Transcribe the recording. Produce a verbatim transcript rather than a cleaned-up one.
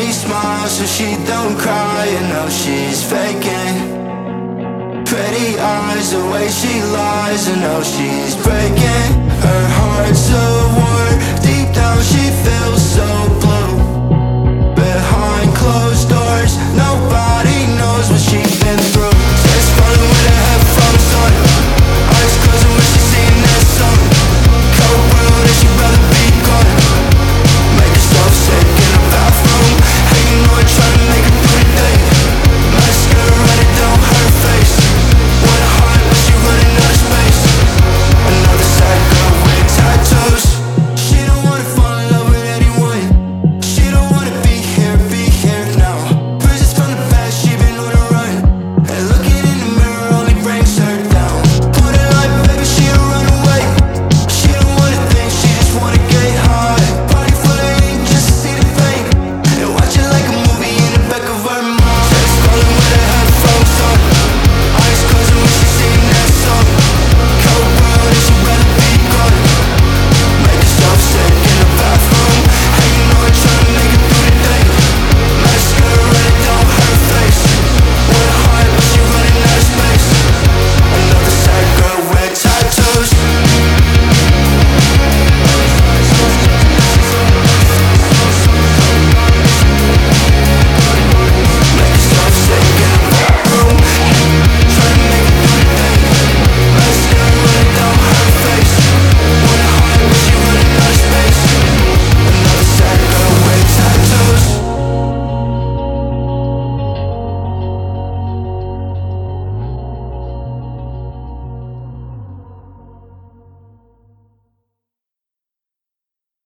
she smiles so she don't cry. You know she's faking. Pretty eyes, the way she lies. I know she's breaking. Her heart's a war. Deep down she feels so blue.